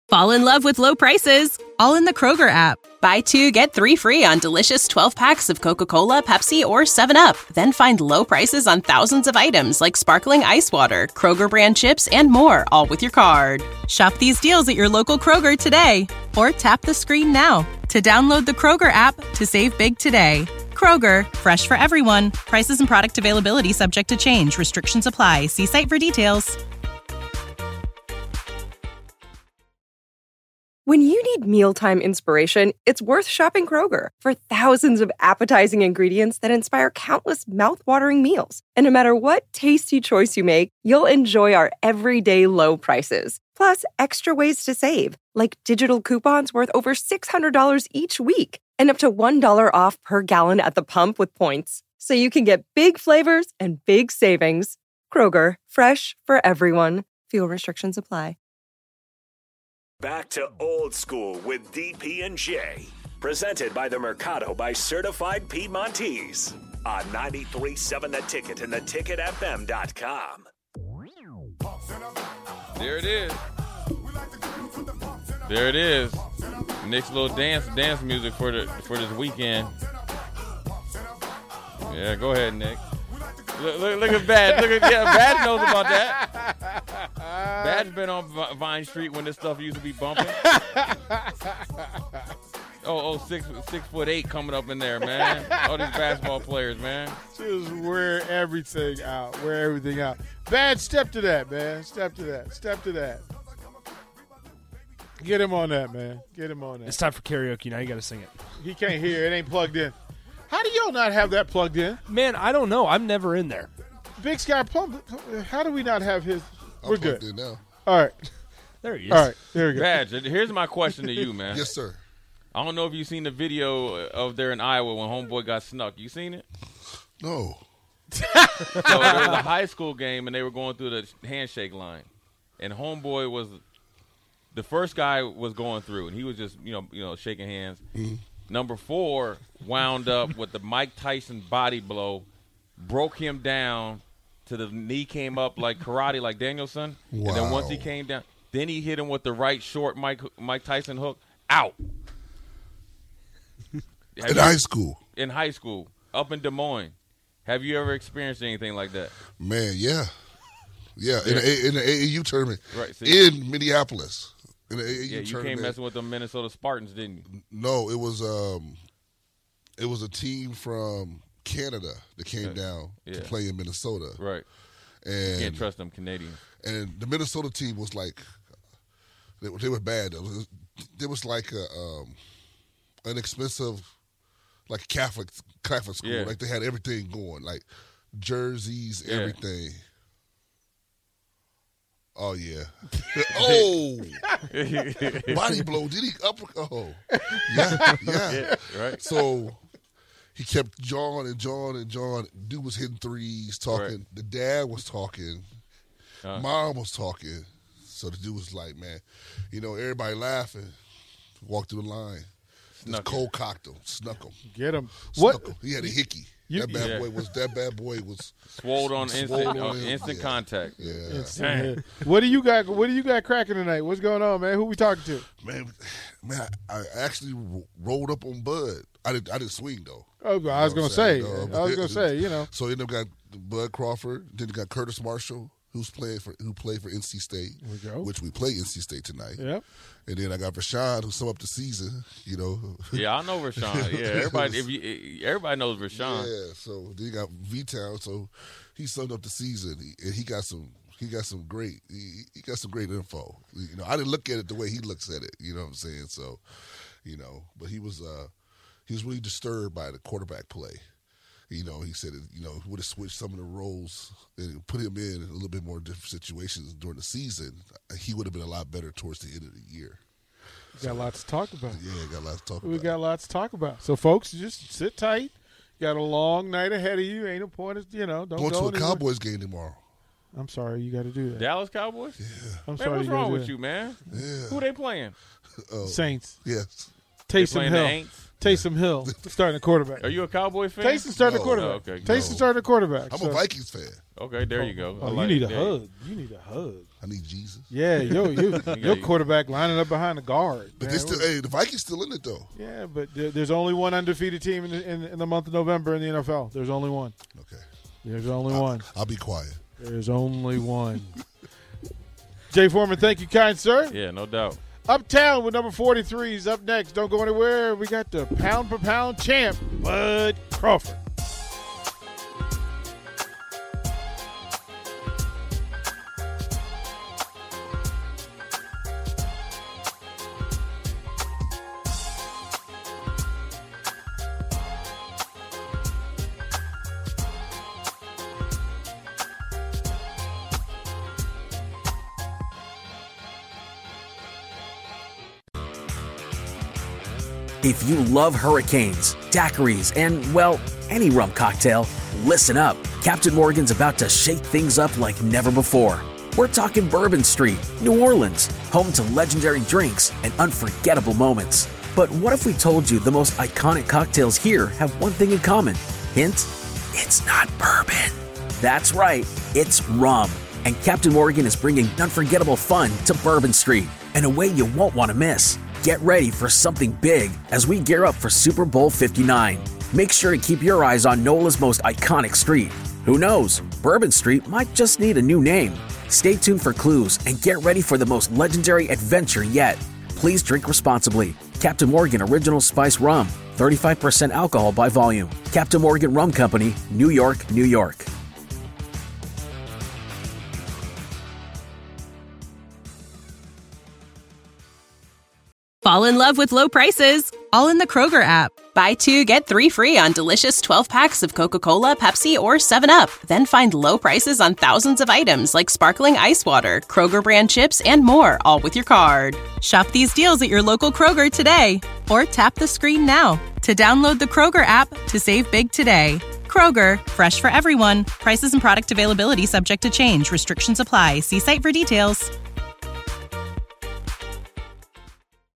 Fall in love with low prices, all in the Kroger app. Buy 2, get 3 free on delicious 12-packs of Coca-Cola, Pepsi, or 7-Up. Then find low prices on thousands of items like sparkling ice water, Kroger brand chips, and more, all with your card. Shop these deals at your local Kroger today, or tap the screen now to download the Kroger app to save big today. Kroger, fresh for everyone. Prices and product availability subject to change. Restrictions apply. See site for details. When you need mealtime inspiration, it's worth shopping Kroger for thousands of appetizing ingredients that inspire countless mouth-watering meals. And no matter what tasty choice you make, you'll enjoy our everyday low prices. Plus, extra ways to save, like digital coupons worth over $600 each week and up to $1 off per gallon at the pump with points. So you can get big flavors and big savings. Kroger, fresh for everyone. Fuel restrictions apply. Back to Old School with DP and J. Presented by the Mercado by Certified Piedmontese. On 93.7 The Ticket and theticketfm.com. There it is. There it is. Nick's little dance music for this weekend. Yeah, go ahead, Nick. Look at Bad. Bad knows about that. Bad's been on Vine Street when this stuff used to be bumping. 6'8" coming up in there, man. All these basketball players, man. Just wear everything out. Bad, step to that, man. Step to that. Get him on that, man. It's time for karaoke now. You got to sing it. He can't hear. It ain't plugged in. How do y'all not have that plugged in? Man, I don't know. I'm never in there. Big Sky Pump. How do we not have his? We're good in now. All right. There he is. All right. There we go. Badge, here's my question to you, man. Yes, sir. I don't know if you've seen the video of there in Iowa when Homeboy got snuck. You seen it? No. So there was a high school game, and they were going through the handshake line. And Homeboy was the first guy was going through, and he was just, you know, shaking hands. Mm-hmm. Number 4 wound up with the Mike Tyson body blow, broke him down to the knee came up like karate, like Danielson. Wow. And then once he came down, then he hit him with the right short Mike Tyson hook. Out. In high school. In high school, up in Des Moines. Have you ever experienced anything like that? Man, yeah. In the AAU tournament. Right. See, in Minneapolis. In the AAU you tournament. came messing with the Minnesota Spartans, didn't you? No, it was a team from Canada that came down to play in Minnesota. Right. And you can't trust them Canadians. And the Minnesota team was like, they were bad. There was like an expensive, like Catholic school. Yeah. Like they had everything going, like jerseys, everything. Oh, yeah. Body blow. Did he upper? Oh. Yeah. Right. So he kept John. Dude was hitting threes, talking. Right. The dad was talking. Mom was talking. So the dude was like, man, everybody laughing. Walked through the line. Just cold cocked him. Snuck him. Get him. Snuck him. He had a hickey. That bad boy was swolled on instant contact. Yeah. What do you got cracking tonight? What's going on, man? Who we talking to? Man, I actually rolled up on Bud. I didn't swing though. Oh, I was gonna say. So then they got Bud Crawford. Then they got Curtis Marshall, who played for NC State, which we play NC State tonight. Yep. And then I got Rashawn, who summed up the season. Yeah, I know Rashawn. Yeah, everybody knows Rashawn. Yeah. So then you got V-Town, so he summed up the season, and he got some great info. I didn't look at it the way he looks at it. You know what I'm saying? So, but he was really disturbed by the quarterback play. He said, would have switched some of the roles and put him in a little bit more different situations during the season, he would have been a lot better towards the end of the year. Got lots to talk about. Yeah, got lots to talk about. We got lots to talk about. So, folks, just sit tight. Got a long night ahead of you. Ain't no point of, don't going go to a Cowboys game tomorrow. I'm sorry you got to do that. Dallas Cowboys? Yeah. I'm sorry. What's wrong with you, man? Yeah. Who they playing? Saints. Yes. Taysom Hill. Taysom Hill starting the quarterback. Are you a Cowboys fan? Taysom starting the quarterback. Okay. Taysom starting the quarterback. I'm a Vikings fan. Okay, there you go. You need a hug. You need a hug. I need Jesus. Yeah, your quarterback lining up behind the guard. But man. the Vikings still in it though. Yeah, but there's only one undefeated team in the month of November in the NFL. There's only one. Okay. There's only one. I'll be quiet. There's only one. Jay Foreman, thank you, kind sir. Yeah, no doubt. Uptown with number 43 is up next. Don't go anywhere. We got the pound-for-pound champ, Bud Crawford. If you love hurricanes, daiquiris, and, well, any rum cocktail, listen up. Captain Morgan's about to shake things up like never before. We're talking Bourbon Street, New Orleans, home to legendary drinks and unforgettable moments. But what if we told you the most iconic cocktails here have one thing in common? Hint, it's not bourbon. That's right, it's rum. And Captain Morgan is bringing unforgettable fun to Bourbon Street in a way you won't want to miss. Get ready for something big as we gear up for Super Bowl 59. Make sure to keep your eyes on NOLA's most iconic street. Who knows, Bourbon Street might just need a new name. Stay tuned for clues and get ready for the most legendary adventure yet. Please drink responsibly. Captain Morgan Original Spice Rum, 35% alcohol by volume. Captain Morgan Rum Company, New York, New York. Fall in love with low prices, all in the Kroger app. Buy 2, get 3 free on delicious 12-packs of Coca-Cola, Pepsi, or 7-Up. Then find low prices on thousands of items like sparkling ice water, Kroger brand chips, and more, all with your card. Shop these deals at your local Kroger today, or tap the screen now to download the Kroger app to save big today. Kroger, fresh for everyone. Prices and product availability subject to change. Restrictions apply. See site for details.